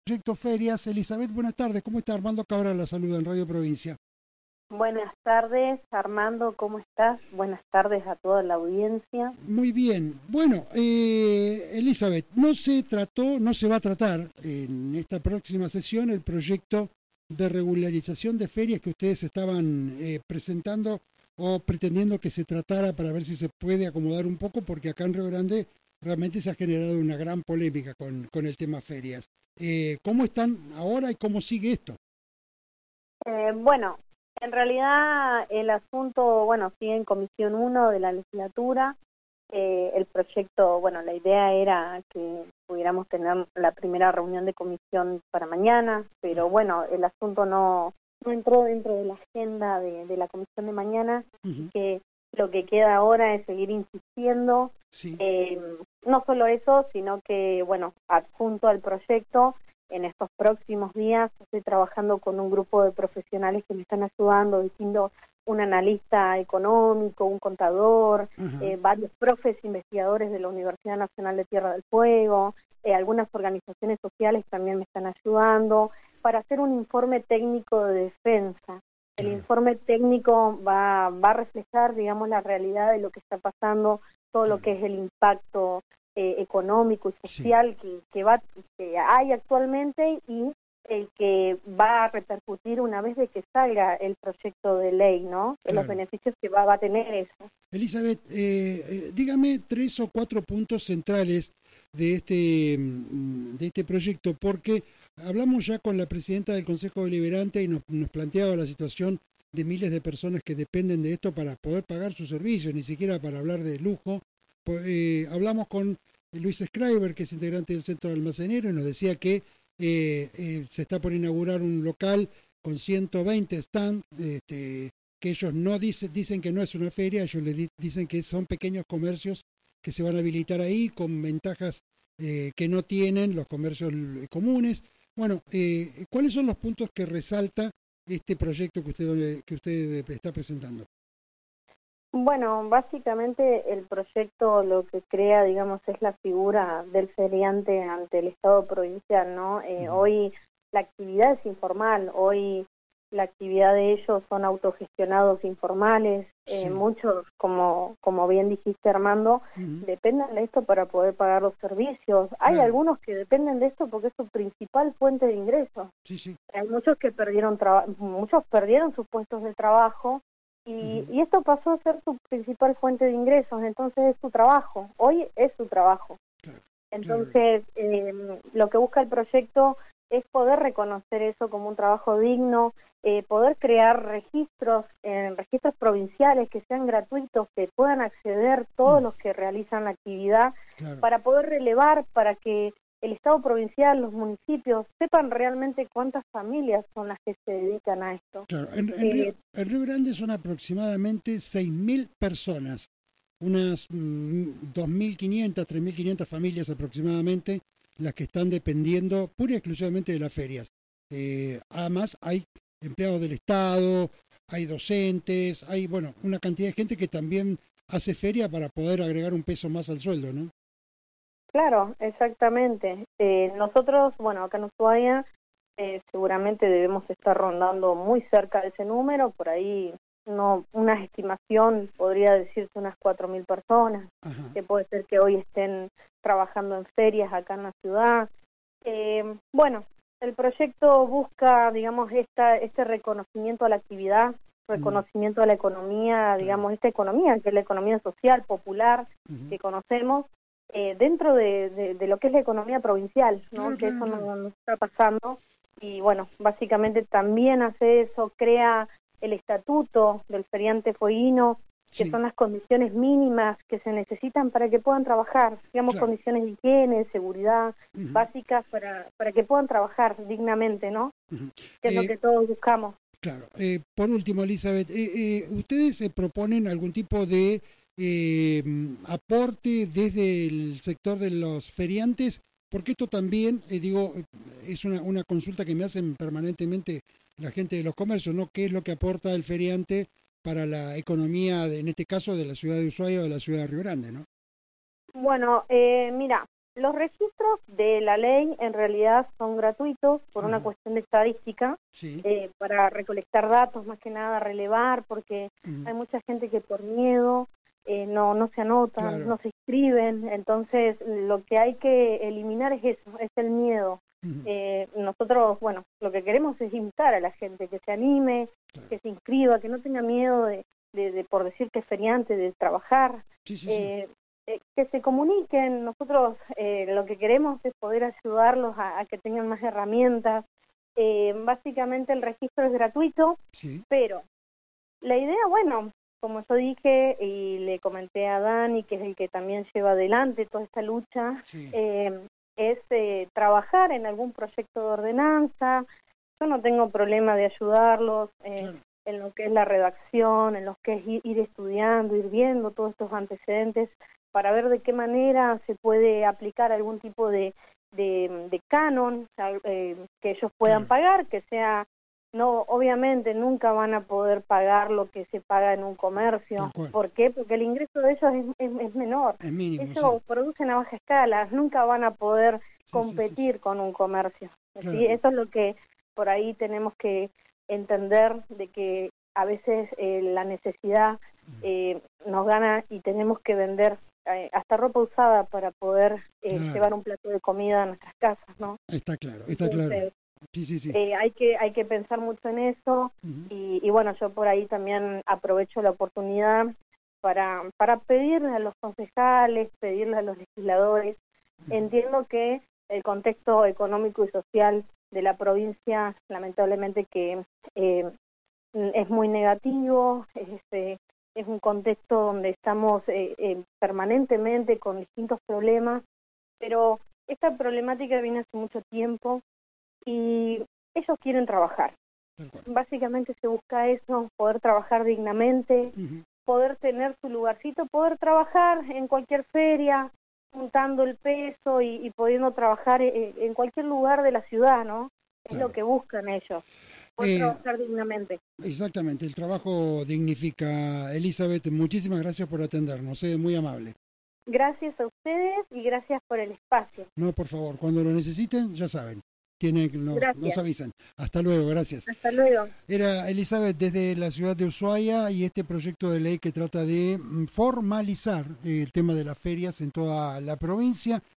Proyecto Ferias. Elizabeth, buenas tardes. ¿Cómo está? Armando Cabral la saluda en Radio Provincia. Buenas tardes, Armando, ¿cómo estás? Buenas tardes a toda la audiencia. Muy bien. Bueno, Elizabeth, no se va a tratar en esta próxima sesión el proyecto de regularización de ferias que ustedes estaban presentando o pretendiendo que se tratara para ver si se puede acomodar un poco, porque acá en Río Grande realmente se ha generado una gran polémica con el tema ferias. ¿Cómo están ahora y cómo sigue esto? Bueno, en realidad el asunto, sigue en Comisión 1 de la legislatura. El proyecto, la idea era que pudiéramos tener la primera reunión de comisión para mañana, pero el asunto no entró dentro de la agenda de la comisión de mañana, Uh-huh. que lo que queda ahora es seguir insistiendo. Sí. No solo eso, sino que, adjunto al proyecto, en estos próximos días estoy trabajando con un grupo de profesionales que me están ayudando, diciendo un analista económico, un contador, Uh-huh. varios profes investigadores de la Universidad Nacional de Tierra del Fuego, algunas organizaciones sociales también me están ayudando, para hacer un informe técnico de defensa. El informe técnico va a reflejar, digamos, la realidad de lo que está pasando, todo lo que es el impacto económico y social que hay actualmente y el que va a repercutir una vez de que salga el proyecto de ley, ¿no? Claro. Los beneficios que va a tener eso. Elizabeth, dígame 3 o 4 puntos centrales de este proyecto, porque hablamos ya con la presidenta del Consejo Deliberante y nos planteaba la situación de miles de personas que dependen de esto para poder pagar sus servicios, ni siquiera para hablar de lujo. Hablamos con Luis Schreiber, que es integrante del Centro Almacenero, y nos decía que se está por inaugurar un local con 120 stands, que ellos no dicen que no es una feria, ellos dicen que son pequeños comercios que se van a habilitar ahí con ventajas que no tienen los comercios comunes. Bueno, ¿cuáles son los puntos que resalta este proyecto que usted está presentando? Bueno, básicamente el proyecto lo que crea, digamos, es la figura del feriante ante el Estado provincial, ¿no? Hoy la actividad es informal, hoy la actividad de ellos son autogestionados informales, muchos, como bien dijiste, Armando, dependen de esto para poder pagar los servicios. Hay algunos que dependen de esto porque es su principal fuente de ingresos. Hay muchos que muchos perdieron sus puestos de trabajo. Y esto pasó a ser su principal fuente de ingresos, entonces es su trabajo, hoy es su trabajo. Entonces, lo que busca el proyecto es poder reconocer eso como un trabajo digno, poder crear registros provinciales que sean gratuitos, que puedan acceder todos los que realizan la actividad, para poder relevar, para que el Estado provincial, los municipios, sepan realmente cuántas familias son las que se dedican a esto. Claro, en Río Grande son aproximadamente 6.000 personas, unas 2.500, 3.500 familias aproximadamente, las que están dependiendo pura y exclusivamente de las ferias. Además, hay empleados del Estado, hay docentes, hay, una cantidad de gente que también hace feria para poder agregar un peso más al sueldo, ¿no? Claro, exactamente. Nosotros, acá en Ushuaia, seguramente debemos estar rondando muy cerca de ese número, por ahí una estimación podría decirse unas 4.000 personas, que puede ser que hoy estén trabajando en ferias acá en la ciudad. El proyecto busca, digamos, este reconocimiento a la actividad, reconocimiento a la economía, digamos, esta economía, que es la economía social, popular, que conocemos, dentro de lo que es la economía provincial, ¿no? Que eso no está pasando. Y básicamente también hace eso, crea el estatuto del feriante fueguino, que son las condiciones mínimas que se necesitan para que puedan trabajar, digamos, condiciones de higiene, de seguridad, básicas para que puedan trabajar dignamente, ¿no? Que es lo que todos buscamos. Claro. Por último, Elizabeth, ¿ustedes proponen algún tipo de aporte desde el sector de los feriantes? Porque esto también, es una consulta que me hacen permanentemente la gente de los comercios, ¿no? ¿Qué es lo que aporta el feriante para la economía, en este caso, de la ciudad de Ushuaia o de la ciudad de Río Grande, ¿no? Bueno, mira, Los registros de la ley en realidad son gratuitos por una Ajá. cuestión de estadística, Sí. para recolectar datos, más que nada relevar, porque hay mucha gente que por miedo no se anotan, Claro. no se inscriben, entonces lo que hay que eliminar es eso, es el miedo. Nosotros, bueno, lo que queremos es invitar a la gente que se anime, Claro. que se inscriba, que no tenga miedo de por decir que es feriante, de trabajar. Sí, sí, sí. Que se comuniquen. Nosotros lo que queremos es poder ayudarlos a que tengan más herramientas. Básicamente el registro es gratuito, Sí. pero la idea, bueno, como yo dije y le comenté a Dani, que es el que también lleva adelante toda esta lucha, Sí. es trabajar en algún proyecto de ordenanza. Yo no tengo problema de ayudarlos Claro. en lo que es la redacción, en lo que es ir estudiando, ir viendo todos estos antecedentes para ver de qué manera se puede aplicar algún tipo de canon, que ellos puedan pagar, que sea, no, obviamente nunca van a poder pagar lo que se paga en un comercio. ¿Por qué? Porque el ingreso de ellos es menor. Es mínimo, ellos producen a baja escala, nunca van a poder competir con un comercio. Claro. ¿Sí? Eso es lo que por ahí tenemos que entender, de que a veces la necesidad nos gana y tenemos que vender hasta ropa usada para poder llevar un plato de comida a nuestras casas, ¿no? Está claro, está claro. Sí, sí, sí. Hay que pensar mucho en eso. Y bueno, yo por ahí también aprovecho la oportunidad para pedirle a los concejales, pedirle a los legisladores. Entiendo que el contexto económico y social de la provincia, lamentablemente, que es muy negativo, es un contexto donde estamos permanentemente con distintos problemas, pero esta problemática viene hace mucho tiempo y ellos quieren trabajar. Básicamente se busca eso, poder trabajar dignamente, poder tener su lugarcito, poder trabajar en cualquier feria, juntando el peso y pudiendo trabajar en cualquier lugar de la ciudad, ¿no? Es lo que buscan ellos. Trabajar dignamente. Exactamente, el trabajo dignifica. Elizabeth, muchísimas gracias por atendernos, muy amable. Gracias a ustedes y gracias por el espacio. No, por favor, cuando lo necesiten, ya saben, nos avisan. Hasta luego, gracias. Hasta luego. Era Elizabeth desde la ciudad de Ushuaia y este proyecto de ley que trata de formalizar el tema de las ferias en toda la provincia.